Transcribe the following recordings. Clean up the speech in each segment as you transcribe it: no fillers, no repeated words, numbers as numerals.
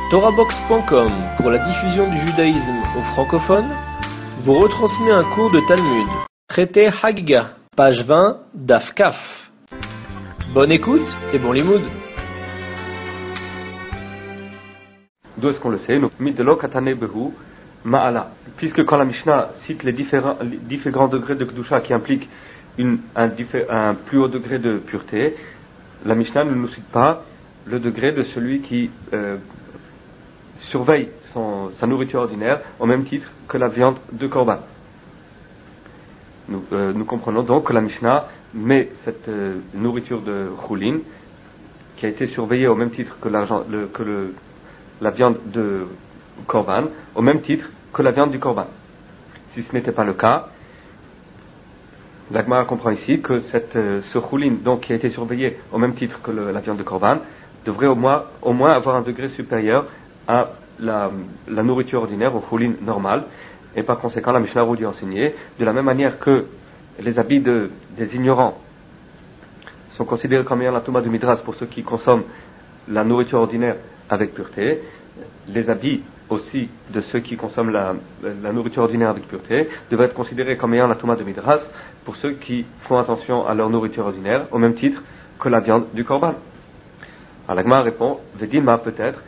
TorahBox.com, pour la diffusion du judaïsme aux francophones, vous retransmet un cours de Talmud. Traité Hagiga, page 20, Daf Kaf. Bonne écoute et bon limoud. D'où est-ce qu'on le sait? Puisque quand la Mishnah cite les différents degrés de Kedusha qui impliquent un plus haut degré de pureté, la Mishnah ne nous cite pas le degré de celui qui surveille sa nourriture ordinaire au même titre que la viande de Korban. Nous comprenons donc que la Mishnah met cette nourriture de Choulin, qui a été surveillée au même titre que la viande de Korban, au même titre que la viande du Korban. Si ce n'était pas le cas, la Gemara comprend ici que ce Choulin, donc, qui a été surveillé au même titre que la viande de Korban, devrait au moins avoir un degré supérieur à la nourriture ordinaire, au Choulin normal, et par conséquent la Mishnah voulait enseigner, de la même manière que les habits des ignorants sont considérés comme ayant la Touma du Midras pour ceux qui consomment la nourriture ordinaire avec pureté, les habits aussi de ceux qui consomment la nourriture ordinaire avec pureté devraient être considérés comme ayant la Touma de Midras pour ceux qui font attention à leur nourriture ordinaire au même titre que la viande du Korban. Alors la Gemara répond, Vedima peut-être,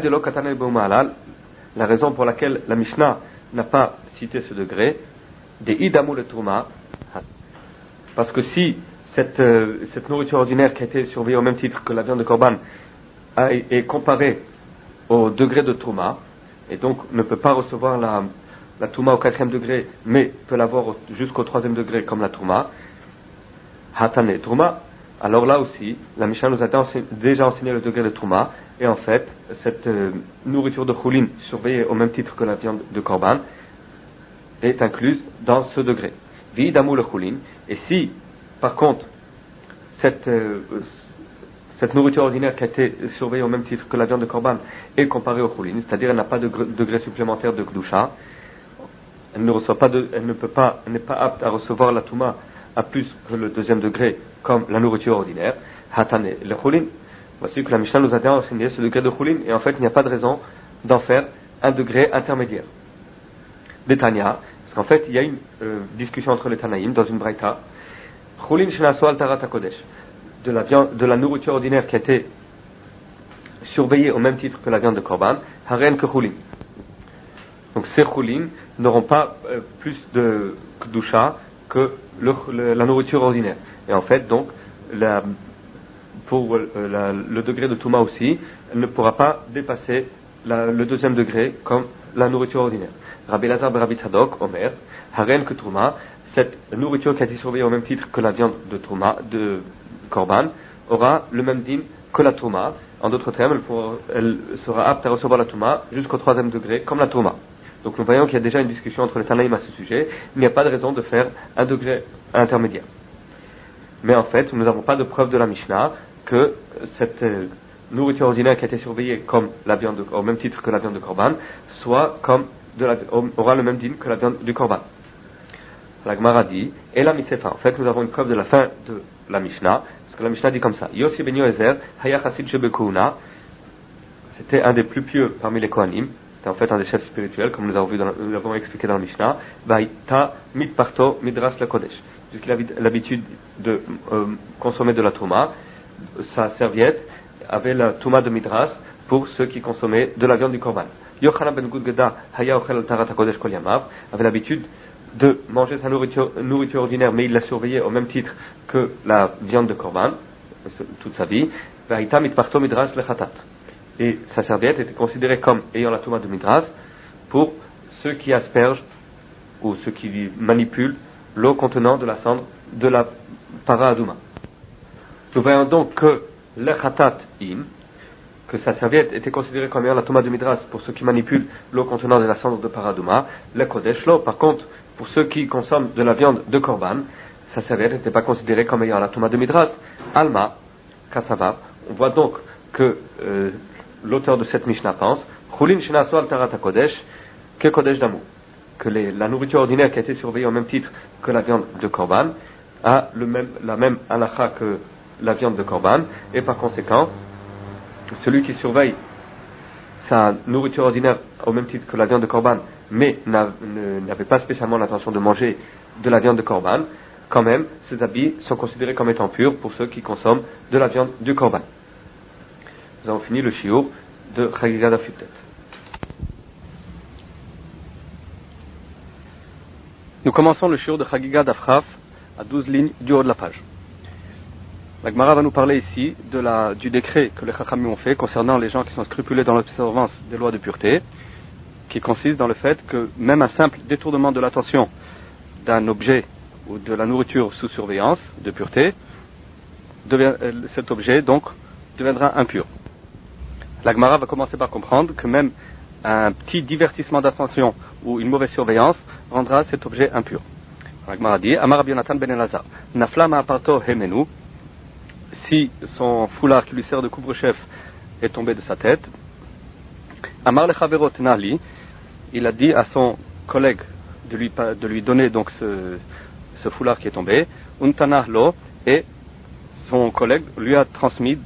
la raison pour laquelle la Mishnah n'a pas cité ce degré, des idamu le touma, parce que si cette nourriture ordinaire qui a été surveillée au même titre que la viande de Korban est comparée au degré de touma, et donc ne peut pas recevoir la touma au 4e degré, mais peut l'avoir jusqu'au 3e degré comme la touma, hatane touma, alors là aussi, la Mishnah nous a déjà enseigné le degré de touma, et en fait, cette nourriture de choulin surveillée au même titre que la viande de Korban est incluse dans ce degré. Vidamu le choulin, et si, par contre, cette nourriture ordinaire qui a été surveillée au même titre que la viande de Korban est comparée au choulin, c'est-à-dire elle n'a pas de degré supplémentaire de Kedusha, elle n'est pas apte à recevoir la touma à plus que le 2e degré comme la nourriture ordinaire, hatane le choulin. Voici que la Mishnah nous a déjà enseigné ce degré de choulin, et en fait il n'y a pas de raison d'en faire un degré intermédiaire. Des Tanya, parce qu'en fait il y a une discussion entre les Tanaïm dans une braïta, choulin shenaso al tarat hakodesh, de la nourriture ordinaire qui a été surveillée au même titre que la viande de Korban, haren que choulin. Donc ces choulin n'auront pas plus de kedusha que la nourriture ordinaire. Et en fait, donc, pour le degré de Touma aussi, elle ne pourra pas dépasser le 2e degré comme la nourriture ordinaire. Rabbi Lazar Rabbi Tzadok, Omer, Haren que Touma, cette nourriture qui a été surveillée au même titre que la viande de Korban, aura le même din que la Touma. En d'autres termes, elle sera apte à recevoir la Touma jusqu'au 3e degré comme la Touma. Donc nous voyons qu'il y a déjà une discussion entre les Tanaïm à ce sujet. Il n'y a pas de raison de faire un degré intermédiaire. Mais en fait, nous n'avons pas de preuve de la Mishnah que cette nourriture ordinaire qui a été surveillée comme la viande au même titre que la viande de Korban aura le même din que la viande du Korban. La Gemara dit, et la Misefa. En fait, nous avons une preuve de la fin de la Mishnah, parce que la Mishnah dit comme ça. Yossi ben Yoezer, Haya Chassid Shebekuna, c'était un des plus pieux parmi les Kohanim. C'est en fait un des chefs spirituels, comme nous l'avons expliqué dans le Mishnah, Vaïta mitparto midras la kodesh, puisqu'il avait l'habitude de consommer de la touma, sa serviette avait la touma de midras pour ceux qui consommaient de la viande du korban. Yochanan ben Gudgeda haya ochel al tarat hakodesh kol yamav, avait l'habitude de manger sa nourriture ordinaire, mais il l'a surveillée au même titre que la viande de korban toute sa vie. Vaïta mitparto midras le chatat. Et sa serviette était considérée comme ayant la touma de Midras pour ceux qui aspergent ou ceux qui manipulent l'eau contenant de la cendre de la para aduma. Nous voyons donc que le khatat que sa serviette était considérée comme ayant la touma de Midras pour ceux qui manipulent l'eau contenant de la cendre de para aduma, le kodesh lo, par contre, pour ceux qui consomment de la viande de korban, sa serviette n'était pas considérée comme ayant la touma de Midras. Alma, kassavar, on voit donc que l'auteur de cette Mishnah pense, Choulin shenaso al tarat hakodesh, que kodesh damu, que la nourriture ordinaire qui a été surveillée au même titre que la viande de Korban a la même halakha que la viande de Korban, et par conséquent, celui qui surveille sa nourriture ordinaire au même titre que la viande de Korban, mais n'avait pas spécialement l'intention de manger de la viande de Korban, quand même, ces habits sont considérés comme étant purs pour ceux qui consomment de la viande du Korban. Nous avons fini le shiur de Chagiga Daf Yutet. Nous commençons le shiur de Chagiga Daf Chaf à 12 lignes du haut de la page. La Gemara va nous parler ici du décret que les Chachamim ont fait concernant les gens qui sont scrupuleux dans l'observance des lois de pureté, qui consiste dans le fait que même un simple détournement de l'attention d'un objet ou de la nourriture sous surveillance de pureté, cet objet donc deviendra impur. La Gemara va commencer par comprendre que même un petit divertissement d'attention ou une mauvaise surveillance rendra cet objet impur. La Gemara dit, Amar Rabbi Yonatan ben Elazar, Nafla ma'aparto hemenu, si son foulard qui lui sert de couvre-chef est tombé de sa tête, Amar lechaverot nali, il a dit à son collègue de lui donner donc ce foulard qui est tombé, untanah lo, et son collègue lui a transmis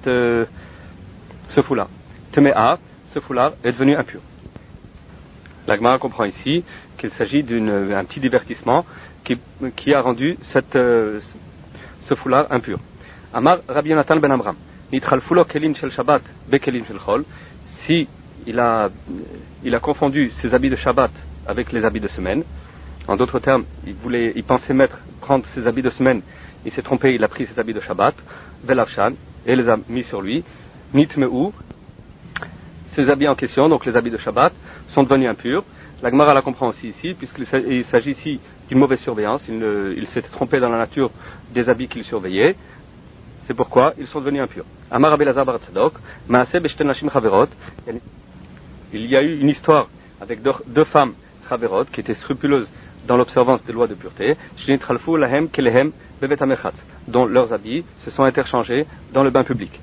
ce foulard. Temea, ce foulard est devenu impur. La Gemara comprend ici qu'il s'agit d'un petit divertissement qui a rendu ce foulard impur. Amar Rabbi Yonatan ben Amram, nitchalfulo kelim shel Shabbat bekelim shel Chol, si il a confondu ses habits de Shabbat avec les habits de semaine. En d'autres termes, il pensait prendre ses habits de semaine, il s'est trompé, il a pris ses habits de Shabbat, velavshan, et les a mis sur lui. Nitmeu, ces habits en question, donc les habits de Shabbat, sont devenus impurs. La Gemara la comprend aussi ici, puisqu'il s'agit ici d'une mauvaise surveillance. Il s'était trompé dans la nature des habits qu'il surveillait. C'est pourquoi ils sont devenus impurs. Amar Rabbi Elazar bar Tzadok, Maaseh beshten nashim chaverot. Il y a eu une histoire avec deux femmes chaverot qui étaient scrupuleuses dans l'observance des lois de pureté, dont leurs habits se sont interchangés dans le bain public.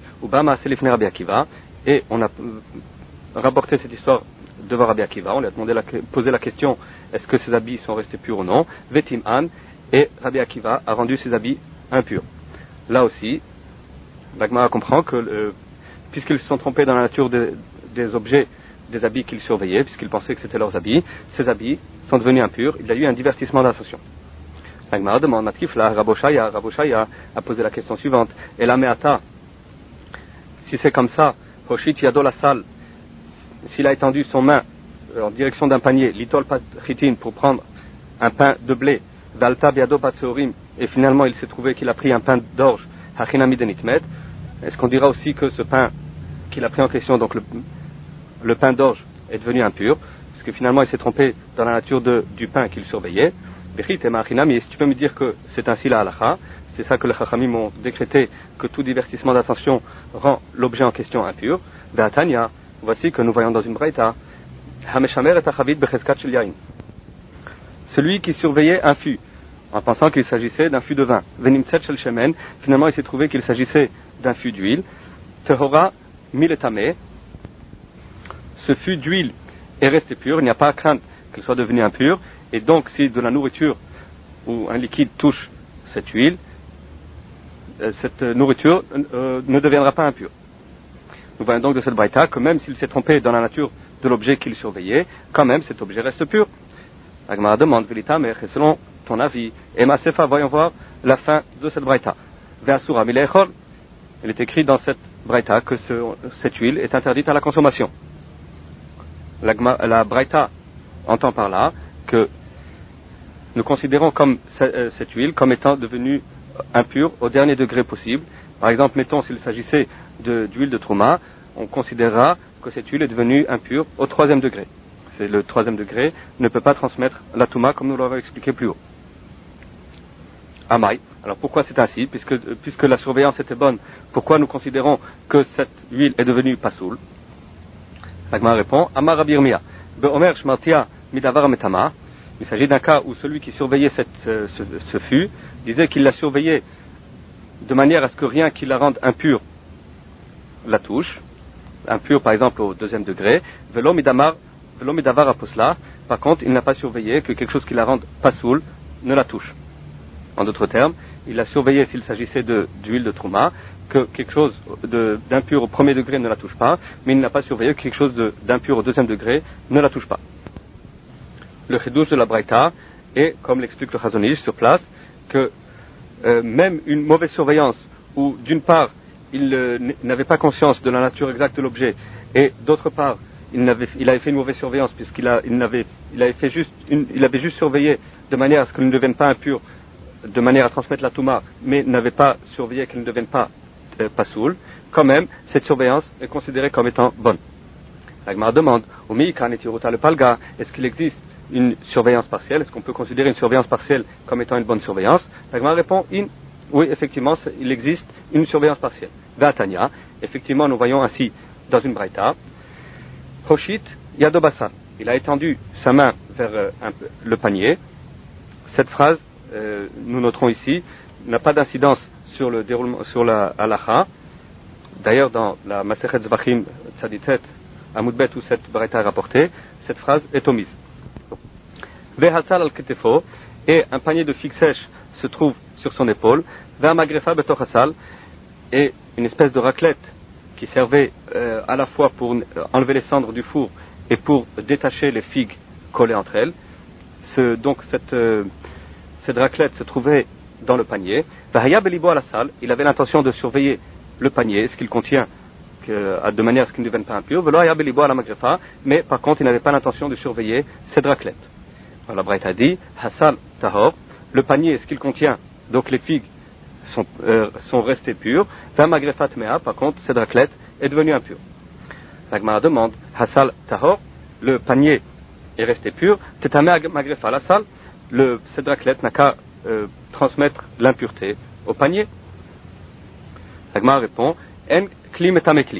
Et on a rapporté cette histoire devant Rabbi Akiva, on lui a posé la question, est-ce que ces habits sont restés purs ou non? Vetim an, et Rabbi Akiva a rendu ses habits impurs. Là aussi, la Gemara comprend que puisqu'ils se sont trompés dans la nature des objets, des habits qu'ils surveillaient, puisqu'ils pensaient que c'était leurs habits, ces habits sont devenus impurs, il y a eu un divertissement d'attention. La Gemara demande, Raboshaya a posé la question suivante, et la meata, si c'est comme ça, Hoshit Yado la salle, s'il a étendu son main en direction d'un panier, Litol Pachitin, pour prendre un pain de blé, Valta Biado Patseorim, et finalement il s'est trouvé qu'il a pris un pain d'orge, Hachinami Denitmet, est-ce qu'on dira aussi que ce pain qu'il a pris en question, donc le pain d'orge, est devenu impur, parce que finalement il s'est trompé dans la nature du pain qu'il surveillait. Bechit et Machinami, si tu peux me dire que c'est ainsi la halacha, c'est ça que les Chachamim ont décrété, que tout divertissement d'attention rend l'objet en question impur. Be'atania, voici que nous voyons dans une braïta, Hameshamer et Achavit becheskat shel yain. Celui qui surveillait un fût, en pensant qu'il s'agissait d'un fût de vin, venimtset shel shemen, finalement il s'est trouvé qu'il s'agissait d'un fût d'huile, tehora miletame, ce fût d'huile est resté pur, il n'y a pas à craindre qu'il soit devenu impur, et donc si de la nourriture ou un liquide touche cette huile, cette nourriture ne deviendra pas impure. Nous voyons donc de cette braïta que même s'il s'est trompé dans la nature de l'objet qu'il surveillait, quand même cet objet reste pur. La Gemara demande, et selon ton avis, et ma sefa, voyons voir la fin de cette braïta. Ve'asura milechol, il est écrit dans cette braïta que cette huile est interdite à la consommation. La braïta entend par là que nous considérons comme cette huile comme étant devenue impure au dernier degré possible. Par exemple, mettons s'il s'agissait d'huile de trouma, on considérera que cette huile est devenue impure au 3e degré. C'est le 3e degré ne peut pas transmettre la touma comme nous l'avons expliqué plus haut. Amai. Alors pourquoi c'est ainsi? Puisque la surveillance était bonne, pourquoi nous considérons que cette huile est devenue pasoul? La Gemara répond, Amar Rabbi Yirmiyah, Be'omer shmartia midavar metama. Il s'agit d'un cas où celui qui surveillait ce fût disait qu'il la surveillait de manière à ce que rien qui la rende impure la touche, impure par exemple au 2e degré. Velo midavar aposla. Par contre, il n'a pas surveillé que quelque chose qui la rende pasoul ne la touche. En d'autres termes, il a surveillé s'il s'agissait d'huile de trouma, que quelque chose d'impur au premier degré ne la touche pas, mais il n'a pas surveillé que quelque chose d'impur au deuxième degré ne la touche pas. Le chidouche de la Braïta est, comme l'explique le Chazon Ish sur place, que même une mauvaise surveillance, où d'une part il n'avait pas conscience de la nature exacte de l'objet, et d'autre part il avait fait une mauvaise surveillance puisqu'il avait juste surveillé de manière à ce qu'elle ne devienne pas impure, de manière à transmettre la Touma, mais n'avait pas surveillé qu'elle ne devienne pas pasoul, quand même cette surveillance est considérée comme étant bonne. La Gemara demande, est-ce qu'il existe une surveillance partielle? Est-ce qu'on peut considérer une surveillance partielle comme étant une bonne surveillance? La Gemara répond, oui, effectivement, il existe une surveillance partielle. Vatania, effectivement, nous voyons ainsi dans une braïta, Hoshit Yadobasa, il a étendu sa main vers le panier. Cette phrase, nous noterons ici, n'a pas d'incidence sur le déroulement, sur la halacha. D'ailleurs, dans la Masechet Zvachim Tzaditet, Amud Bet, où cette braïta est rapportée, cette phrase est omise. Vehasal al ketefo, et un panier de figues sèches se trouve sur son épaule. Ve'amagrefa betoch hasal, et une espèce de raclette qui servait à la fois pour enlever les cendres du four et pour détacher les figues collées entre elles. Donc cette raclette se trouvait dans le panier. Vahaya belibo à la salle, il avait l'intention de surveiller le panier, ce qu'il contient, de manière à ce qu'il ne devienne pas impur. Vehaya belibo à la magrefa, mais par contre il n'avait pas l'intention de surveiller cette raclette. Alors la Braïta dit, Hassal Tahor, le panier, ce qu'il contient, donc les figues sont restées pures. Vamagrefat Mea, par contre, cette raclette est devenue impure. La Gemara demande, Hassal Tahor, le panier est resté pur. Tetame Magrefa la salle, cette raclette n'a qu'à transmettre l'impureté au panier. La Gemara répond, En Kli Metamekli.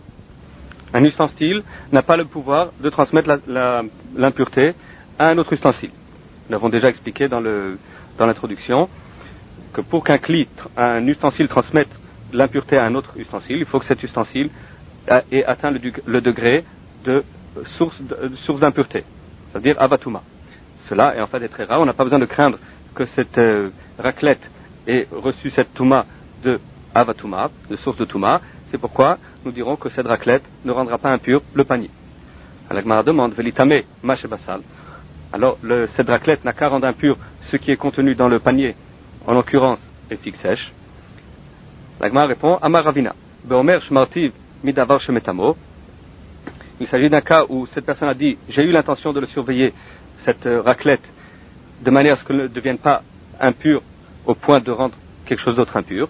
Un ustensile n'a pas le pouvoir de transmettre l'impureté à un autre ustensile. Nous l'avons déjà expliqué dans l'introduction que pour un ustensile transmette l'impureté à un autre ustensile, il faut que cet ustensile ait atteint le degré de source d'impureté, c'est-à-dire avatuma. Cela est en fait très rare, on n'a pas besoin de craindre que cette raclette ait reçu cette touma de avatuma, de source de touma. C'est pourquoi nous dirons que cette raclette ne rendra pas impur le panier. La Gemara demande, velitame mache basal. Alors, cette raclette n'a qu'à rendre impur ce qui est contenu dans le panier, en l'occurrence les figues sèches. La Gemara répond, Amar Ravina, Beomer Shmartiv Midavar Shemetamo. Il s'agit d'un cas où cette personne a dit, j'ai eu l'intention de le surveiller, cette raclette, de manière à ce qu'elle ne devienne pas impure au point de rendre quelque chose d'autre impur.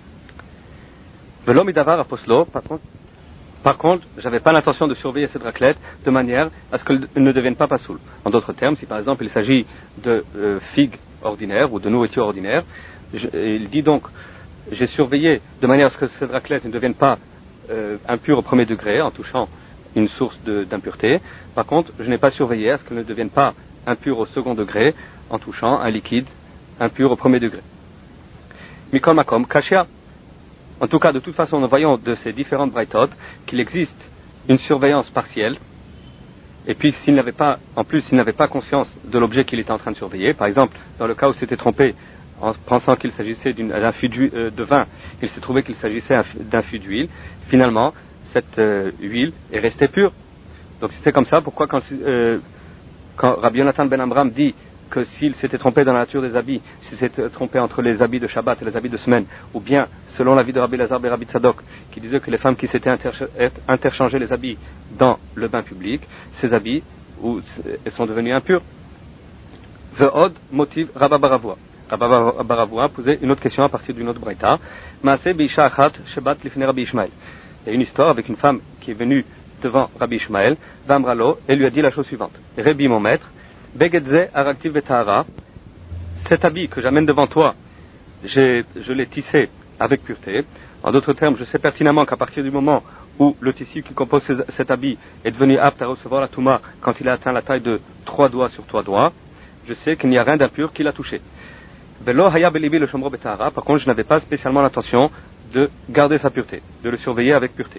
Velo Midavar Aposlo, par contre, j'avais pas l'intention de surveiller cette raclette de manière à ce qu'elle ne devienne pas pasoul. En d'autres termes, si par exemple il s'agit de figues ordinaires ou de nourriture ordinaire, il dit donc, j'ai surveillé de manière à ce que cette raclette ne devienne pas impure au premier degré en touchant une source d'impureté. Par contre, je n'ai pas surveillé à ce qu'elle ne devienne pas impure au second degré en touchant un liquide impur au premier degré. Mikol Makom, Kashia. En tout cas, de toute façon, nous voyons de ces différentes braïtot qu'il existe une surveillance partielle. Et puis, s'il n'avait pas conscience de l'objet qu'il était en train de surveiller, par exemple, dans le cas où il s'était trompé en pensant qu'il s'agissait d'un fût de vin, il s'est trouvé qu'il s'agissait d'un fût d'huile, finalement, cette huile est restée pure. Donc, si c'est comme ça, pourquoi quand Rabbi Yonatan ben Amram dit que s'il s'était trompé dans la nature des habits, s'il s'était trompé entre les habits de Shabbat et les habits de semaine, ou bien, selon l'avis de Rabbi Lazar et Rabbi Tzadok, qui disait que les femmes qui s'étaient interchangées les habits dans le bain public, ces habits sont devenus impurs. Ve'od motiv Rabba Baravua. Rabba Baravua posait une autre question à partir d'une autre braïta. Maaseh bi'isha achat shebat lifnei Rabbi Ishmael. Il y a une histoire avec une femme qui est venue devant Rabbi Ishmael, Vamralo, et lui a dit la chose suivante. Rabbi, mon maître, Begedze araktiv betahara, cet habit que j'amène devant toi, je l'ai tissé avec pureté. En d'autres termes, je sais pertinemment qu'à partir du moment où le tissu qui compose cet habit est devenu apte à recevoir la touma quand il a atteint la taille de 3 doigts sur 3 doigts, je sais qu'il n'y a rien d'impur qui l'a touché. Velo haya belibi le shomro betahara, par contre je n'avais pas spécialement l'intention de garder sa pureté, de le surveiller avec pureté.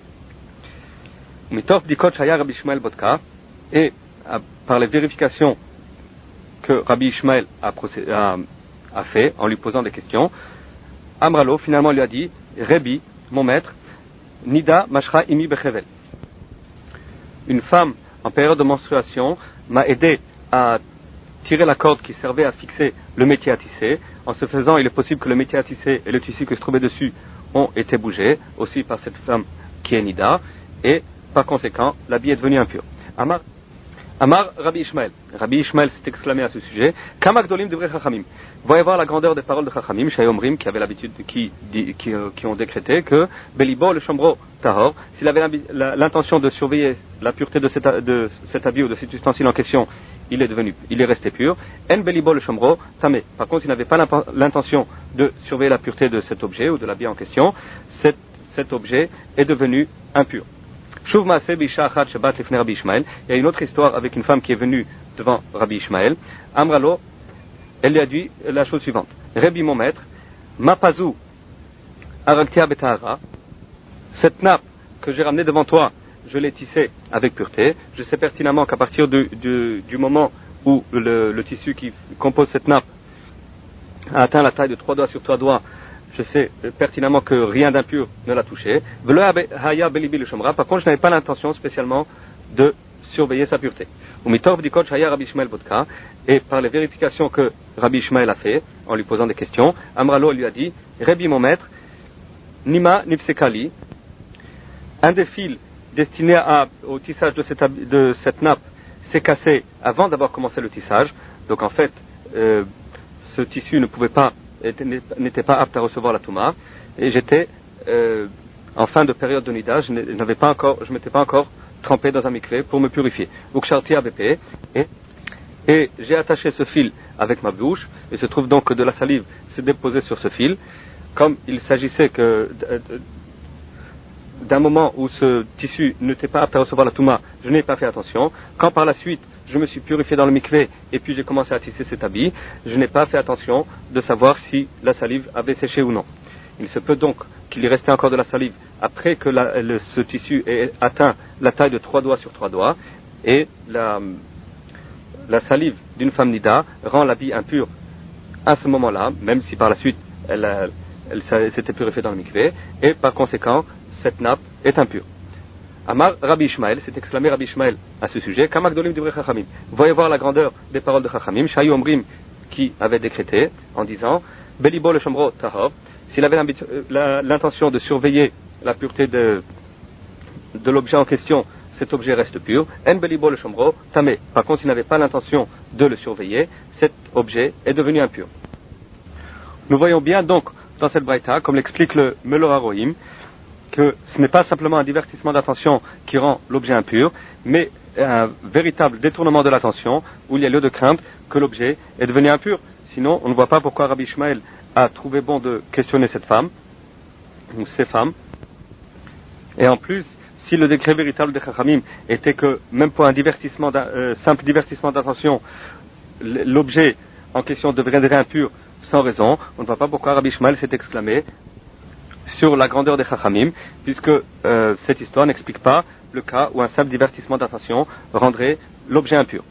Mitof dikot shaya Rabbi Ishmael bodka, et par les vérifications que Rabbi Ishmael a fait en lui posant des questions, Amralo finalement lui a dit, Rabbi, mon maître, Nida Mashra Imi Bechevel. Une femme en période de menstruation m'a aidé à tirer la corde qui servait à fixer le métier à tisser. En ce faisant, il est possible que le métier à tisser et le tissu qui se trouvait dessus ont été bougés, aussi par cette femme qui est Nida, et par conséquent, l'habit est devenu impur. Amar Rabbi Ishmael. Rabbi Ishmael s'est exclamé à ce sujet. Kamak dolim devrait Chachamim. Voyez voir la grandeur des paroles de Chachamim, Shayomrim, qui avait l'habitude, qui ont décrété que Belibo le Shomro Tahor, s'il avait l'intention de surveiller la pureté de cet habit ou de cet ustensile en question, il est resté pur. En Belibo le Shomro Tamé. Par contre, s'il n'avait pas l'intention de surveiller la pureté de cet objet ou de l'habit en question, cet objet est devenu impur. Il y a une autre histoire avec une femme qui est venue devant Rabbi Ishmael. Amralo, elle lui a dit la chose suivante. Rabbi, mon maître, Mapazu Aragtia Betahara, cette nappe que j'ai ramenée devant toi, je l'ai tissée avec pureté. Je sais pertinemment qu'à partir du moment où le tissu qui compose cette nappe a atteint la taille de 3 doigts sur 3 doigts, je sais pertinemment que rien d'impur ne l'a touché. Par contre, je n'avais pas l'intention spécialement de surveiller sa pureté. Et par les vérifications que Rabbi Ishmael a fait, en lui posant des questions, Amralo lui a dit, Rabbi, mon maître, Nima Nifsekali, un des fils destiné au tissage de cette nappe s'est cassé avant d'avoir commencé le tissage. Donc en fait, ce tissu n'était pas apte à recevoir la Touma, et j'étais en fin de période de nida, je m'étais pas encore trempé dans un mikvé pour me purifier. Et j'ai attaché ce fil avec ma bouche, et se trouve donc que de la salive s'est déposée sur ce fil. Comme il s'agissait d'un moment où ce tissu n'était pas apte à recevoir la Touma, je n'ai pas fait attention. Quand par la suite je me suis purifié dans le mikvé et puis j'ai commencé à tisser cet habit, je n'ai pas fait attention de savoir si la salive avait séché ou non. Il se peut donc qu'il y restait encore de la salive après que ce tissu ait atteint la taille de 3 doigts sur 3 doigts, et la salive d'une femme nida rend l'habit impur à ce moment-là, même si par la suite elle s'était purifiée dans le mikvé, et par conséquent cette nappe est impure. Amar Rabbi Ishmael, s'est exclamé Rabbi Ishmael à ce sujet, Kamak dolim divrei Chachamim. Voyez voir la grandeur des paroles de Chachamim, Shayu Omrim, qui avait décrété en disant, Belibo le Shomro Tahor, s'il avait l'intention de surveiller la pureté de l'objet en question, cet objet reste pur. En Belibo le Shomro Tamé. Par contre, s'il n'avait pas l'intention de le surveiller, cet objet est devenu impur. Nous voyons bien donc dans cette braïta, comme l'explique le Melor HaRoim, que ce n'est pas simplement un divertissement d'attention qui rend l'objet impur, mais un véritable détournement de l'attention où il y a lieu de craindre que l'objet est devenu impur. Sinon, on ne voit pas pourquoi Rabbi Ishmael a trouvé bon de questionner cette femme, ou ces femmes. Et en plus, si le décret véritable des Chachamim était que, même pour un simple divertissement d'attention, l'objet en question deviendrait impur sans raison, on ne voit pas pourquoi Rabbi Ishmael s'est exclamé sur la grandeur des Chachamim, puisque cette histoire n'explique pas le cas où un simple divertissement d'attention rendrait l'objet impur.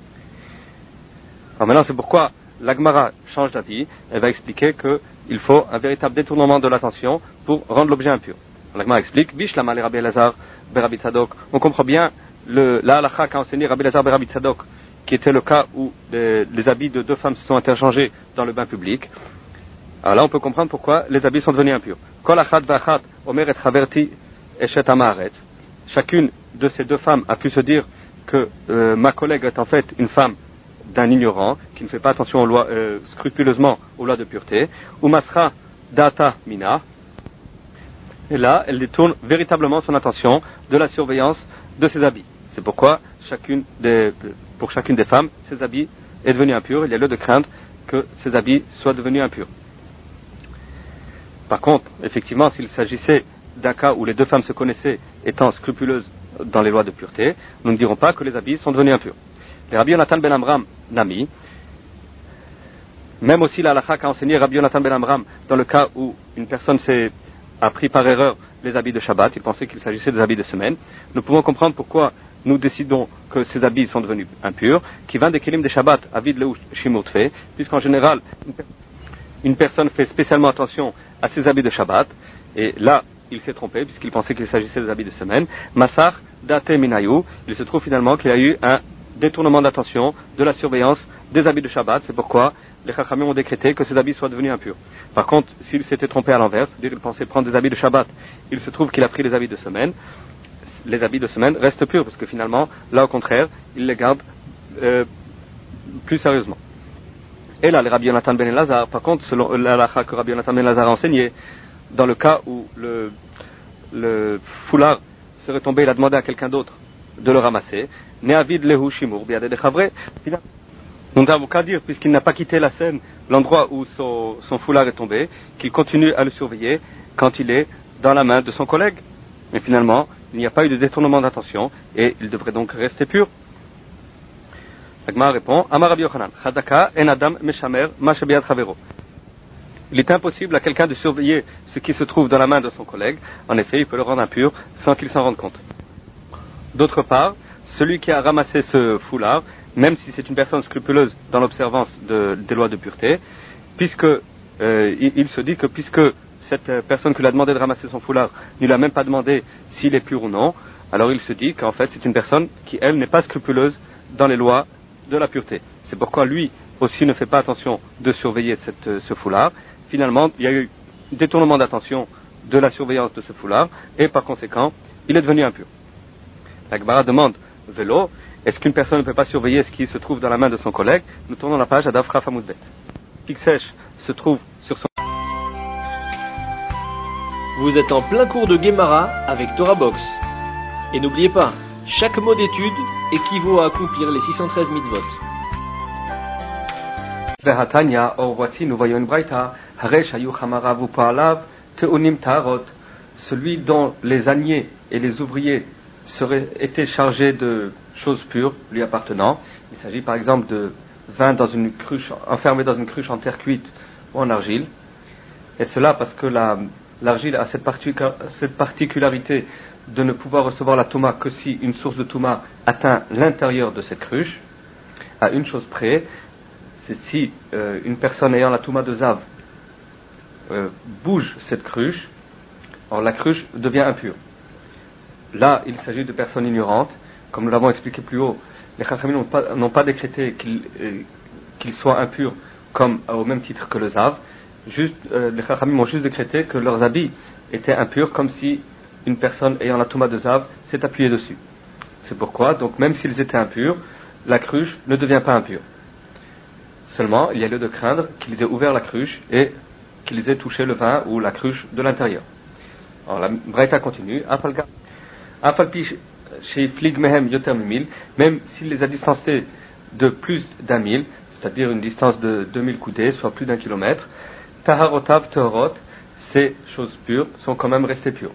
Alors maintenant, c'est pourquoi la Gemara change d'avis. Elle va expliquer qu'il faut un véritable détournement de l'attention pour rendre l'objet impur. La Gemara explique, Bishlama le Rabbi Elazar Berabbi Tzadok. On comprend bien la halakha qu'a enseigné Rabbi Elazar Berabbi Tzadok, qui était le cas où les habits de deux femmes se sont interchangés dans le bain public. Alors là, on peut comprendre pourquoi les habits sont devenus impurs. Kol achat v'achat omer et chaverti eshet ha'maaretz. Chacune de ces deux femmes a pu se dire que ma collègue est en fait une femme d'un ignorant qui ne fait pas attention scrupuleusement aux lois de pureté. Ou masra data mina. Et là, elle détourne véritablement son attention de la surveillance de ses habits. C'est pourquoi pour chacune des femmes, ses habits est devenu impur. Il y a lieu de craindre que ses habits soient devenus impurs. Par contre, effectivement, s'il s'agissait d'un cas où les deux femmes se connaissaient étant scrupuleuses dans les lois de pureté, nous ne dirons pas que les habits sont devenus impurs. Et Rabbi Yonatan ben Amram Nami, même aussi la halakha qu'a enseigné Rabbi Yonatan ben Amram dans le cas où une personne a pris par erreur les habits de Shabbat, il pensait qu'il s'agissait des habits de semaine, nous pouvons comprendre pourquoi nous décidons que ces habits sont devenus impurs, qui vint des kelim de Shabbat avid leu shimur tfeh, puisqu'en général, une personne fait spécialement attention à ses habits de Shabbat, et là, il s'est trompé puisqu'il pensait qu'il s'agissait des habits de semaine. Masar date minayou, il se trouve finalement qu'il y a eu un détournement d'attention de la surveillance des habits de Shabbat. C'est pourquoi les Chachamim ont décrété que ces habits soient devenus impurs. Par contre, s'il s'était trompé à l'envers, c'est-à-dire qu'il pensait prendre des habits de Shabbat, il se trouve qu'il a pris les habits de semaine. Les habits de semaine restent purs parce que finalement, là au contraire, il les garde plus sérieusement. Et là, les Rabbi Yonatan ben Elazar, par contre, selon l'halakha que Rabbi Yonatan ben Elazar a enseigné, dans le cas où le foulard serait tombé, il a demandé à quelqu'un d'autre de le ramasser. Ne'avid lehu shimur bi'adeh dechavre. On n'avons qu'à dire, puisqu'il n'a pas quitté la scène, l'endroit où son foulard est tombé, qu'il continue à le surveiller quand il est dans la main de son collègue. Mais finalement, il n'y a pas eu de détournement d'attention et il devrait donc rester pur. Agma répond, Amar Rabbi Yochanan, Chazaka en adam meshamer ma shebiad chavero. Il est impossible à quelqu'un de surveiller ce qui se trouve dans la main de son collègue. En effet, il peut le rendre impur sans qu'il s'en rende compte. D'autre part, celui qui a ramassé ce foulard, même si c'est une personne scrupuleuse dans l'observance des lois de pureté, puisque il se dit que puisque cette personne qui lui a demandé de ramasser son foulard ne lui a même pas demandé s'il est pur ou non, alors il se dit qu'en fait c'est une personne qui, elle, n'est pas scrupuleuse dans les lois de la pureté. C'est pourquoi lui aussi ne fait pas attention de surveiller ce foulard. Finalement, il y a eu détournement d'attention de la surveillance de ce foulard et par conséquent, il est devenu impur. La Gemara demande, vélo, est-ce qu'une personne ne peut pas surveiller ce qui se trouve dans la main de son collègue? Nous tournons la page à Dafra Famoudbet. Pic sèche se trouve sur son... Vous êtes en plein cours de Gemara avec Torah Box. Et n'oubliez pas, chaque mot d'étude équivaut à accomplir les 613 mitzvot. Vehatanya, or voici, nous voyons une braïta, Haresh hayu chamarav upa'alav te'onim ta'arot, celui dont les âniers et les ouvriers étaient chargés de choses pures lui appartenant. Il s'agit par exemple de vin dans une cruche, enfermé dans une cruche en terre cuite ou en argile. Et cela parce que l'argile a cette particularité de ne pouvoir recevoir la touma que si une source de touma atteint l'intérieur de cette cruche. À une chose près, c'est si une personne ayant la touma de Zav bouge cette cruche, alors la cruche devient impure. Là, il s'agit de personnes ignorantes, comme nous l'avons expliqué plus haut. Les Chachamim n'ont pas décrété qu'ils soient impurs comme au même titre que le Zav. Les Chachamim ont juste décrété que leurs habits étaient impurs, comme si une personne ayant la touma de Zav s'est appuyée dessus. C'est pourquoi, donc même s'ils étaient impurs, la cruche ne devient pas impure. Seulement, il y a lieu de craindre qu'ils aient ouvert la cruche et qu'ils aient touché le vin ou la cruche de l'intérieur. Alors la Braïta continue. Même s'il les a distancés de plus d'1 mille, c'est-à-dire une distance de 2000 coudées, soit plus d'1 kilomètre, Taharotav Tehorot, ces choses pures sont quand même restées pures.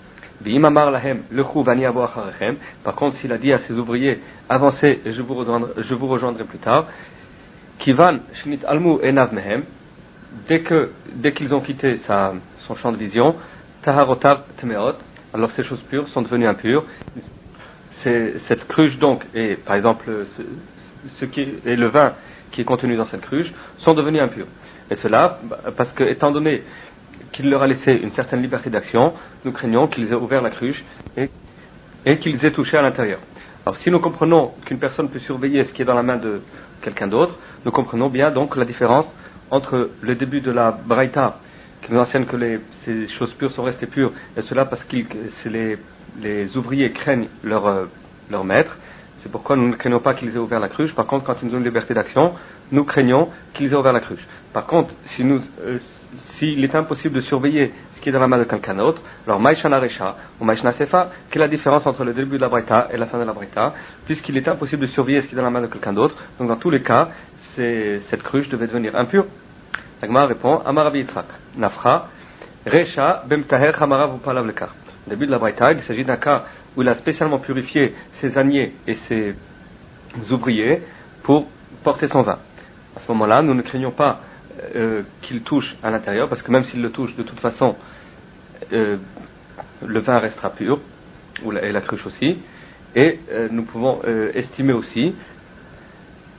Par contre, s'il a dit à ses ouvriers, avancez et je vous rejoindrai plus tard, Kivan Shnit Almu Enav Mehem, dès qu'ils ont quitté son champ de vision, Taharotav Tmeot, alors ces choses pures sont devenues impures. Cette cruche donc, et par exemple le vin qui est contenu dans cette cruche, sont devenus impurs. Et cela, parce que étant donné qu'il leur a laissé une certaine liberté d'action, nous craignons qu'ils aient ouvert la cruche et qu'ils aient touché à l'intérieur. Alors si nous comprenons qu'une personne peut surveiller ce qui est dans la main de quelqu'un d'autre, nous comprenons bien donc la différence entre le début de la Braïta, qui nous enseigne que ces choses pures sont restées pures, et cela parce que les ouvriers craignent leur maître. C'est pourquoi nous ne craignons pas qu'ils aient ouvert la cruche. Par contre, quand ils ont une liberté d'action, nous craignons qu'ils aient ouvert la cruche. Par contre, s'il est impossible de surveiller ce qui est dans la main de quelqu'un d'autre, alors Maïshana Recha ou Maïshana Sefa, quelle est la différence entre le début de la Braïta et la fin de la Braïta, puisqu'il est impossible de surveiller ce qui est dans la main de quelqu'un d'autre. Donc dans tous les cas, cette cruche devait devenir impure. L'Agma répond, Amarabi Yitzhak, Nafra, Recha, Bemtaher, Hamarav ou Palav Lekar. Au début de la Braïta, il s'agit d'un cas où il a spécialement purifié ses âniers et ses ouvriers pour porter son vin. À ce moment-là, nous ne craignons pas qu'il touche à l'intérieur, parce que même s'il le touche, de toute façon, le vin restera pur, et la cruche aussi. Et nous pouvons estimer aussi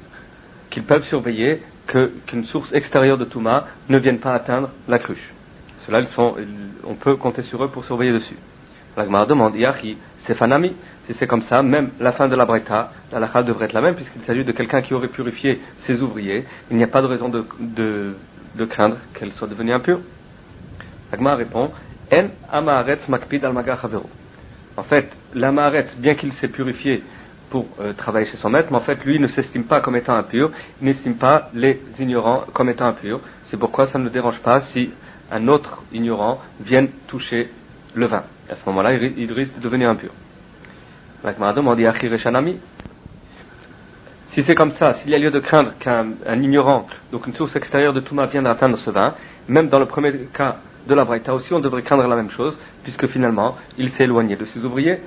qu'ils peuvent surveiller qu'une source extérieure de Touma ne vienne pas atteindre la cruche. Ceux-là, on peut compter sur eux pour surveiller dessus. La Gemara demande, Yachi, c'est fanami. Si c'est comme ça, même la fin de la Braïta, la halakha devrait être la même, puisqu'il s'agit de quelqu'un qui aurait purifié ses ouvriers. Il n'y a pas de raison de craindre qu'elle soit devenue impure. La Gemara répond, En amaretz makpid al maga chavero. En fait, l'amaretz, bien qu'il s'est purifié pour travailler chez son maître, mais en fait, lui ne s'estime pas comme étant impur, il n'estime pas les ignorants comme étant impurs. C'est pourquoi ça ne le dérange pas si un autre ignorant vienne toucher le vin. À ce moment-là, il risque de devenir impur. La Gemara demande, Yachi reshanami. Si c'est comme ça, s'il y a lieu de craindre qu'un ignorant, donc une source extérieure de Touma, vienne atteindre ce vin, même dans le premier cas de la Braïta aussi, on devrait craindre la même chose, puisque finalement, il s'est éloigné de ses ouvriers.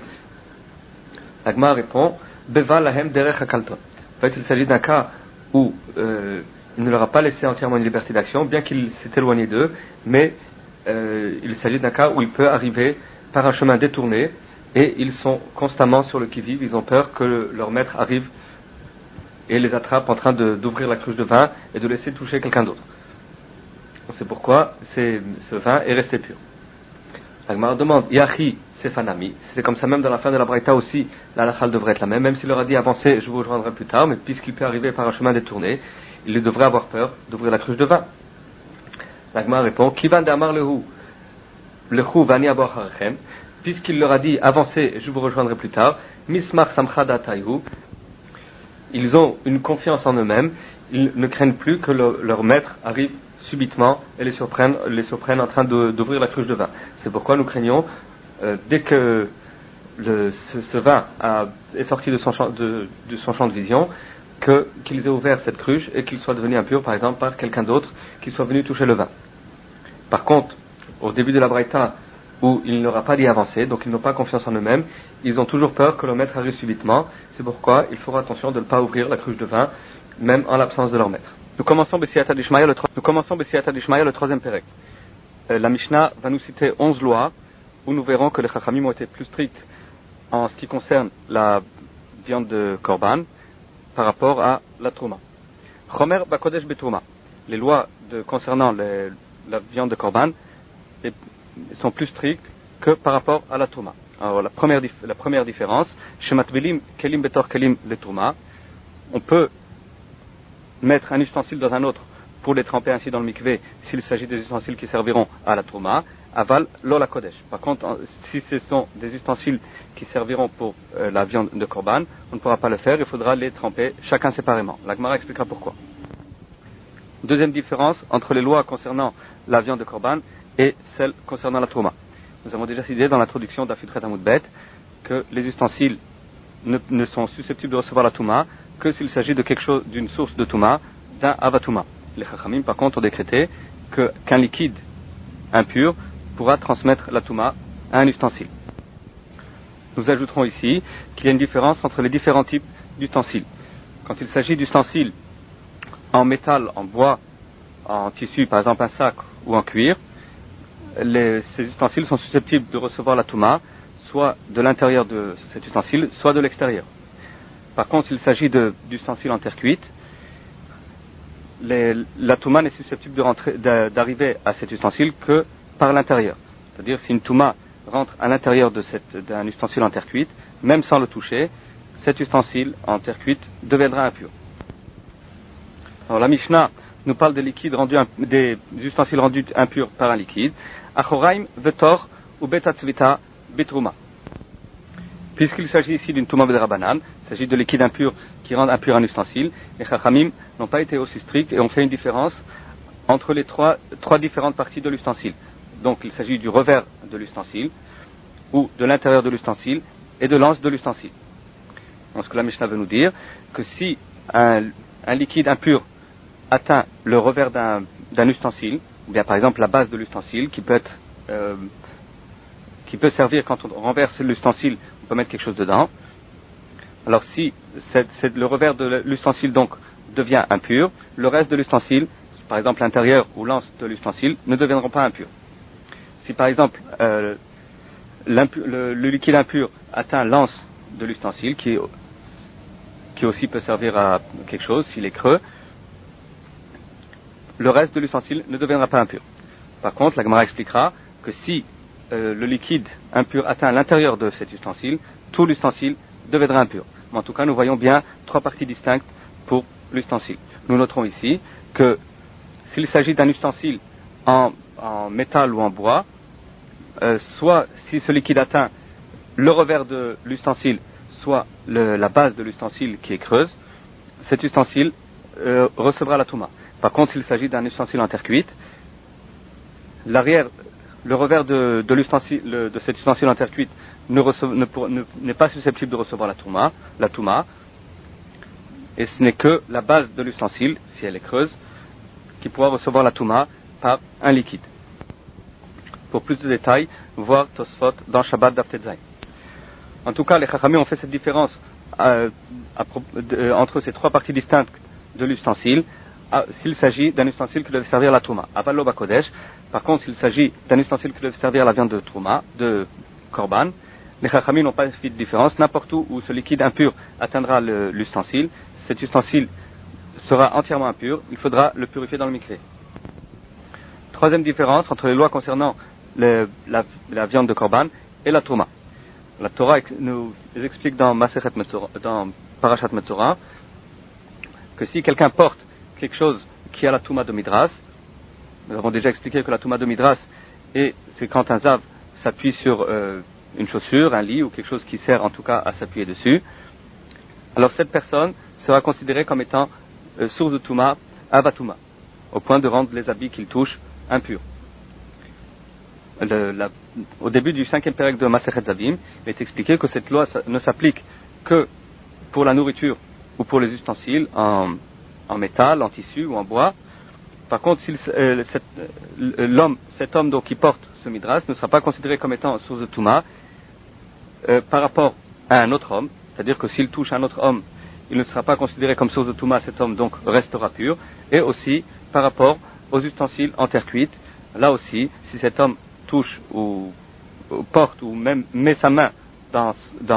La Gemara répond, Beva lahem derech hakalton. En fait, il s'agit d'un cas où il ne leur a pas laissé entièrement une liberté d'action, bien qu'il s'est éloigné d'eux, mais il s'agit d'un cas où il peut arriver par un chemin détourné, et ils sont constamment sur le qui-vive, ils ont peur que leur maître arrive et les attrape en train d'ouvrir la cruche de vin et de laisser toucher quelqu'un d'autre. C'est pourquoi ce vin est resté pur. La Gemara demande, Yachi, c'est fanami. C'est comme ça, même dans la fin de la Braïta aussi, la halakha devrait être la même. Même s'il leur a dit avancez, je vous rejoindrai plus tard, mais puisqu'il peut arriver par un chemin détourné, il devrait avoir peur d'ouvrir la cruche de vin. La Gemara répond, Kivan d'amar lehu vani abor harchem. Puisqu'il leur a dit avancez, je vous rejoindrai plus tard, mismar samchada taihu. Ils ont une confiance en eux-mêmes, ils ne craignent plus que leur maître arrive subitement et les surprenne en train d'ouvrir la cruche de vin. C'est pourquoi nous craignons, dès que ce vin est sorti de son champ de vision, qu'ils aient ouvert cette cruche et qu'il soit devenu impur, par exemple, par quelqu'un d'autre qui soit venu toucher le vin. Par contre, au début de la Braïta, où il n'aura pas dit avancer, donc ils n'ont pas confiance en eux-mêmes, ils ont toujours peur que leur maître arrive subitement. C'est pourquoi il faudra attention de ne pas ouvrir la cruche de vin, même en l'absence de leur maître. Nous commençons B'siyata d'Ishmaïa, le troisième pérec. La Mishnah va nous citer 11 lois, où nous verrons que les Chachamim ont été plus stricts en ce qui concerne la viande de Korban par rapport à la Trouma. Chomer Bakodesh Betrouma. Les lois concernant la viande de Korban sont plus strictes que par rapport à la Trouma. Alors la première différence, Shematbilim Kelim Betor Kelim le Trouma, on peut mettre un ustensile dans un autre pour les tremper ainsi dans le mikvé s'il s'agit des ustensiles qui serviront à la Trouma, aval l'Ola Kodesh. Par contre, si ce sont des ustensiles qui serviront pour la viande de Korban, on ne pourra pas le faire, il faudra les tremper chacun séparément. La Gemara expliquera pourquoi. Deuxième différence entre les lois concernant la viande de Korban et celles concernant la Trouma. Nous avons déjà cité dans l'introduction d'Afutret Hamoud Bet que les ustensiles ne sont susceptibles de recevoir la Touma que s'il s'agit de quelque chose, d'une source de Touma, d'un Avatouma. Les Chachamim, par contre, ont décrété qu'un liquide impur pourra transmettre la Touma à un ustensile. Nous ajouterons ici qu'il y a une différence entre les différents types d'ustensiles. Quand il s'agit d'ustensiles en métal, en bois, en tissu, par exemple un sac ou en cuir, ces ustensiles sont susceptibles de recevoir la Touma, soit de l'intérieur de cet ustensile, soit de l'extérieur. Par contre, s'il s'agit d'ustensiles en terre cuite, la Touma n'est susceptible d'arriver à cet ustensile que par l'intérieur. C'est-à-dire, si une Touma rentre à l'intérieur d'un ustensile en terre cuite, même sans le toucher, cet ustensile en terre cuite deviendra impur. Alors la Mishnah nous parle des ustensiles rendus impurs par un liquide. Achoraim vetor ou betatzvita bitrouma. Puisqu'il s'agit ici d'une touma bedrabanan, il s'agit de liquide impur qui rend impur un ustensile, les chachamim n'ont pas été aussi stricts et ont fait une différence entre les trois différentes parties de l'ustensile. Donc il s'agit du revers de l'ustensile, ou de l'intérieur de l'ustensile, et de l'anse de l'ustensile. Donc ce que la Mishnah veut nous dire, que si un liquide impur atteint le revers d'un ustensile, ou bien par exemple la base de l'ustensile, qui peut servir quand on renverse l'ustensile, on peut mettre quelque chose dedans. Alors si le revers de l'ustensile donc devient impur, le reste de l'ustensile, par exemple l'intérieur ou l'anse de l'ustensile, ne deviendront pas impurs. Si par exemple le liquide impur atteint l'anse de l'ustensile, qui aussi peut servir à quelque chose s'il est creux, le reste de l'ustensile ne deviendra pas impur. Par contre, la Gemara expliquera que si le liquide impur atteint l'intérieur de cet ustensile, tout l'ustensile deviendra impur. Mais en tout cas, nous voyons bien trois parties distinctes pour l'ustensile. Nous noterons ici que s'il s'agit d'un ustensile en métal ou en bois, soit si ce liquide atteint le revers de l'ustensile, soit la base de l'ustensile qui est creuse, cet ustensile recevra la touma. Par contre, s'il s'agit d'un ustensile en terre cuite, le revers de cet ustensile en terre cuite n'est pas susceptible de recevoir la touma, et ce n'est que la base de l'ustensile, si elle est creuse, qui pourra recevoir la touma par un liquide. Pour plus de détails, voir Tosfot dans Shabbat Daf Tetzain. En tout cas, les Chachamim ont fait cette différence entre ces trois parties distinctes de l'ustensile, s'il s'agit d'un ustensile qui devait servir la Trouma. Avalo Bakodesh, par contre, s'il s'agit d'un ustensile qui devait servir la viande de Trouma, de Korban, les Chachamim n'ont pas fait de différence. N'importe où ce liquide impur atteindra l'ustensile, cet ustensile sera entièrement impur, il faudra le purifier dans le mikvé. Troisième différence entre les lois concernant la viande de Korban et la Trouma. La Torah nous explique dans Parashat Metzora que si quelqu'un porte quelque chose qui a la Touma de Midras, nous avons déjà expliqué que la Touma de Midras c'est quand un Zav s'appuie sur une chaussure, un lit ou quelque chose qui sert en tout cas à s'appuyer dessus, alors cette personne sera considérée comme étant source de Touma, Avatuma, au point de rendre les habits qu'il touche impurs. Au début du 5e pérec de Masechet Zavim, il est expliqué que cette loi ne s'applique que pour la nourriture ou pour les ustensiles en métal, en tissu ou en bois. Par contre, cet homme donc qui porte ce midras ne sera pas considéré comme étant source de Touma par rapport à un autre homme, c'est-à-dire que s'il touche un autre homme, il ne sera pas considéré comme source de Touma, cet homme donc restera pur, et aussi par rapport aux ustensiles en terre cuite. Là aussi, si cet homme touche ou porte ou même met sa main dans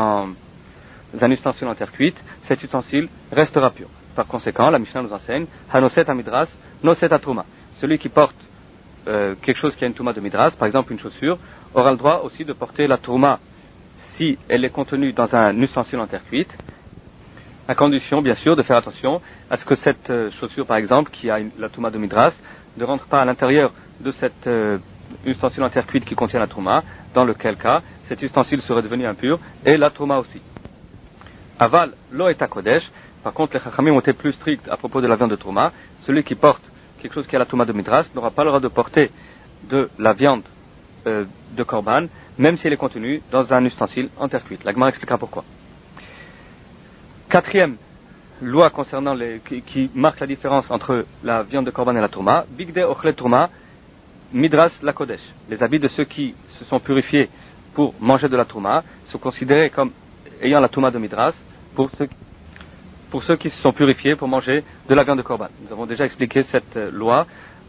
un ustensile en terre cuite, cet ustensile restera pur. Par conséquent, la Mishnah nous enseigne Hanoset amidras, noset atrouma. Celui qui porte quelque chose qui a une touma de midras, par exemple une chaussure, aura le droit aussi de porter la trouma si elle est contenue dans un ustensile en terre cuite, à condition bien sûr de faire attention à ce que cette chaussure par exemple qui a la touma de midras ne rentre pas à l'intérieur de cet ustensile en terre cuite qui contient la trouma, dans lequel cas cet ustensile serait devenu impur et la trouma aussi. Aval lo et kodesh. Par contre, les Chachamim ont été plus stricts à propos de la viande de Trouma. Celui qui porte quelque chose qui a la Touma de Midras n'aura pas le droit de porter de la viande de Korban, même si elle est contenue dans un ustensile en terre cuite. La Gemara expliquera pourquoi. Quatrième loi concernant qui marque la différence entre la viande de Korban et la Trouma. Bigde ochle Trouma, Midras la Kodesh. Les habits de ceux qui se sont purifiés pour manger de la Trouma sont considérés comme ayant la Touma de Midras pour ceux qui se sont purifiés pour manger de la viande de Korban. Nous avons déjà expliqué cette loi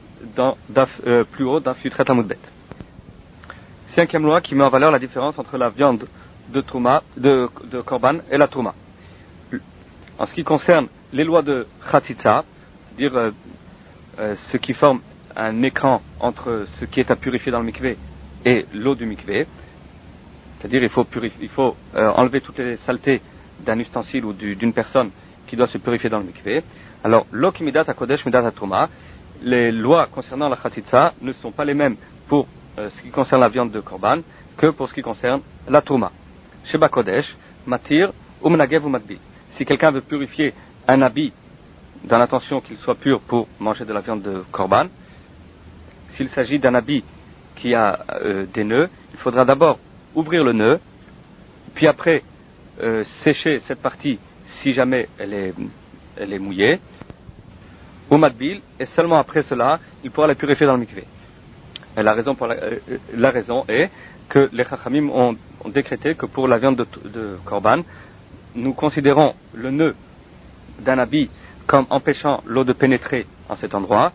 plus haut dans Futret Amoudbet. Cinquième loi qui met en valeur la différence entre la viande de Trouma, de Korban et la Trouma. En ce qui concerne les lois de Chatzitza, c'est-à-dire ce qui forme un écran entre ce qui est à purifier dans le mikvé et l'eau du mikvé, c'est-à-dire il faut enlever toutes les saletés d'un ustensile ou d'une personne qui doit se purifier dans le mikvé. Alors, lo ki midat hakodesh midat hatrouma, les lois concernant la chatzitza ne sont pas les mêmes pour ce qui concerne la viande de korban que pour ce qui concerne la trouma. Sheba kodesh, matir, ou menagev ou matbi. Si quelqu'un veut purifier un habit dans l'intention qu'il soit pur pour manger de la viande de korban, s'il s'agit d'un habit qui a des nœuds, il faudra d'abord ouvrir le nœud, puis après sécher cette partie si jamais elle est mouillée, ou matbil, et seulement après cela, il pourra la purifier dans le mikvé. Et la raison est que les Chachamim ont décrété que pour la viande de Korban, nous considérons le nœud d'un habit comme empêchant l'eau de pénétrer en cet endroit,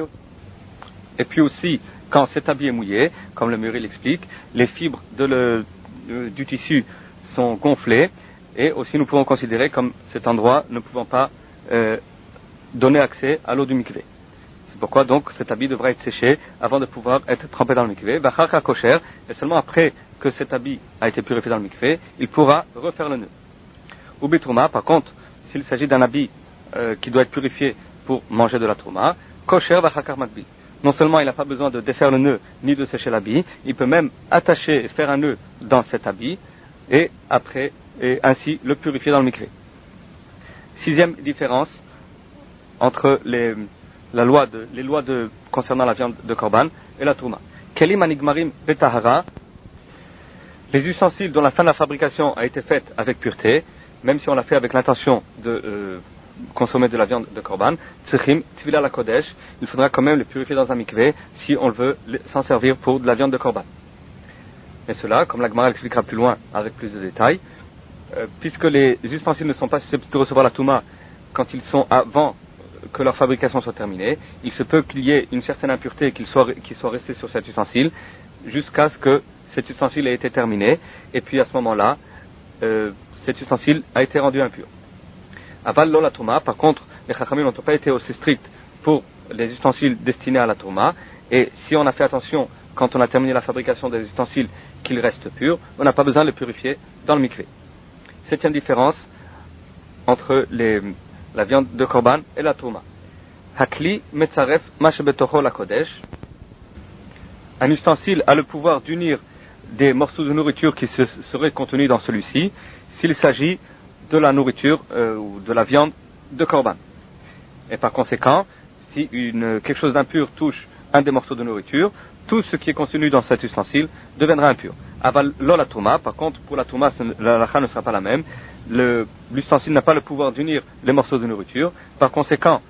et puis aussi, quand cet habit est mouillé, comme le Muril l'explique, les fibres du tissu sont gonflées, et aussi nous pouvons considérer comme cet endroit ne pouvant pas donner accès à l'eau du mikvé. pourquoi donc cet habit devra être séché avant de pouvoir être trempé dans le mikvé. Vachaka kosher, et seulement après que cet habit a été purifié dans le mikvé, il pourra refaire le nœud. Ou bitrouma, par contre, s'il s'agit d'un habit qui doit être purifié pour manger de la trouma, kosher vachakar makbil. Non seulement il n'a pas besoin de défaire le nœud ni de sécher l'habit, il peut même attacher et faire un nœud dans cet habit et après et ainsi le purifier dans le mikvé. Sixième différence entre les lois concernant la viande de korban et la trouma. Kelim anigmarim betahara, les ustensiles dont la fin de la fabrication a été faite avec pureté, même si on l'a fait avec l'intention de consommer de la viande de korban, tzrichim tvila la kodesh, il faudra quand même le purifier dans un mikvé si on le veut s'en servir pour de la viande de korban. Et cela, comme la Gemara l'expliquera plus loin avec plus de détails, puisque les ustensiles ne sont pas susceptibles de recevoir la touma quand ils sont avant que leur fabrication soit terminée, il se peut qu'il y ait une certaine impureté qui soit restée sur cet ustensile jusqu'à ce que cet ustensile ait été terminé, et puis à ce moment-là, cet ustensile a été rendu impur. Aval lo la touma, par contre, les chachamim n'ont pas été aussi stricts pour les ustensiles destinés à la touma, et si on a fait attention quand on a terminé la fabrication des ustensiles qu'ils restent purs, on n'a pas besoin de les purifier dans le mikvé. Septième différence entre la viande de korban et la touma. Hakli metzaref mashebetocho la kodesh. Un ustensile a le pouvoir d'unir des morceaux de nourriture qui seraient contenus dans celui-ci, s'il s'agit de la nourriture ou de la viande de korban. Et par conséquent, si quelque chose d'impur touche un des morceaux de nourriture, tout ce qui est contenu dans cet ustensile deviendra impur. Aval lo la touma, par contre, pour la touma, la halakha ne sera pas la même. L'ustensile n'a pas le pouvoir d'unir les morceaux de nourriture. Par conséquent,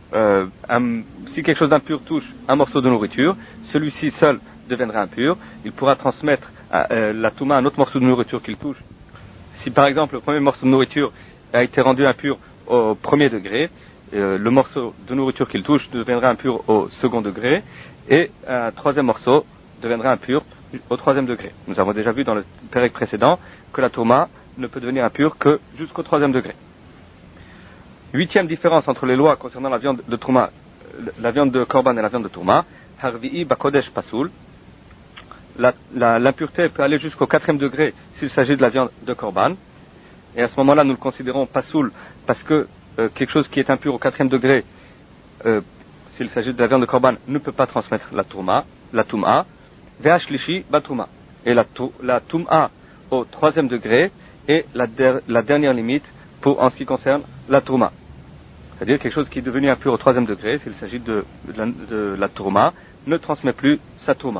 si quelque chose d'impur touche un morceau de nourriture, celui-ci seul deviendra impur. Il pourra transmettre la touma à un autre morceau de nourriture qu'il touche. Si par exemple le premier morceau de nourriture a été rendu impur au premier degré, le morceau de nourriture qu'il touche deviendra impur au second degré, et un troisième morceau deviendra impur au troisième degré. Nous avons déjà vu dans le pérec précédent que la touma ne peut devenir impure que jusqu'au troisième degré. Huitième différence entre les lois concernant la viande de touma, la viande de korban et la viande de touma. Harvi'i bakodesh pasoul. L'impureté peut aller jusqu'au quatrième degré s'il s'agit de la viande de korban. Et à ce moment-là, nous le considérons pasoul parce que quelque chose qui est impur au quatrième degré, s'il s'agit de la viande de korban, ne peut pas transmettre la touma. Ve'ashlishi batrouma. Et la touma au troisième degré est la dernière limite en ce qui concerne la touma. C'est-à-dire quelque chose qui est devenu impur au troisième degré, s'il s'agit de la touma, ne transmet plus sa touma.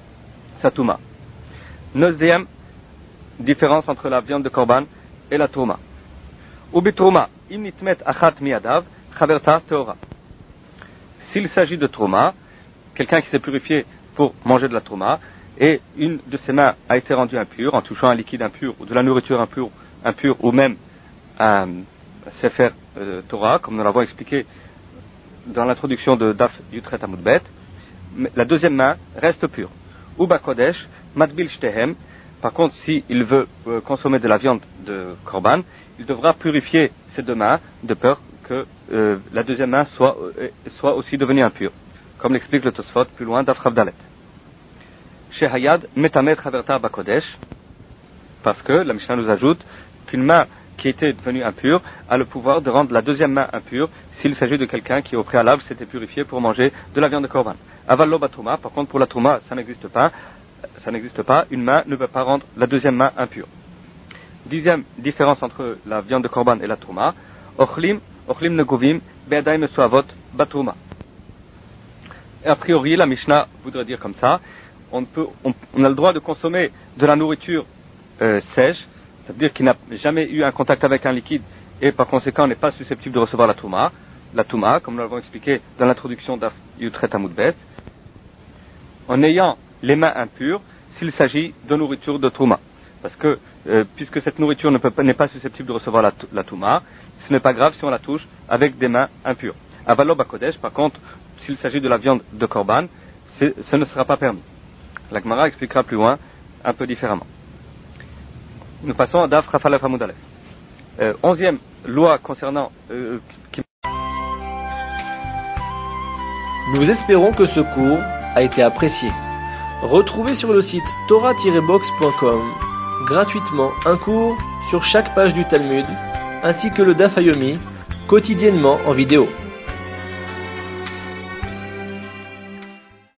Neuvième différence entre la viande de korban et la touma. Ubi touma, imnitmet achat miadav, chaverta teora. S'il s'agit de touma, quelqu'un qui s'est purifié pour manger de la touma, et une de ses mains a été rendue impure en touchant un liquide impur ou de la nourriture impure ou même un Sefer Torah, comme nous l'avons expliqué dans l'introduction de Daf Yutret Amudbet, la deuxième main reste pure. Uba Kodesh, Matbil Shtehem, par contre, s'il veut consommer de la viande de korban, il devra purifier ses deux mains de peur que la deuxième main soit aussi devenue impure, comme l'explique le Tosfot plus loin Daf Chavdalet. Shehayad Metamet Chaverta Bakodesh, parce que la Mishnah nous ajoute qu'une main qui était devenue impure a le pouvoir de rendre la deuxième main impure s'il s'agit de quelqu'un qui au préalable s'était purifié pour manger de la viande de korban. Aval lo batrouma, par contre pour la trouma ça n'existe pas, une main ne peut pas rendre la deuxième main impure. Dixième différence entre la viande de korban et la trouma, ochlim neguvim be'adayim mesuavot batrouma. Et a priori la Mishnah voudrait dire comme ça, on a le droit de consommer de la nourriture sèche, c'est-à-dire qu'il n'a jamais eu un contact avec un liquide et par conséquent n'est pas susceptible de recevoir la touma. La touma, comme nous l'avons expliqué dans l'introduction d'Af Yutret Amudbet, en ayant les mains impures s'il s'agit de nourriture de touma. Parce que puisque cette nourriture n'est pas susceptible de recevoir la touma, ce n'est pas grave si on la touche avec des mains impures. Avalo bakodesh, par contre, s'il s'agit de la viande de korban, ce ne sera pas permis. La Gemara expliquera plus loin un peu différemment. Nous passons à Daf Rafalef Hamoud Aleph. 11e loi concernant Nous espérons que ce cours a été apprécié. Retrouvez sur le site torah-box.com gratuitement un cours sur chaque page du Talmud, ainsi que le Daf Yomi, quotidiennement en vidéo.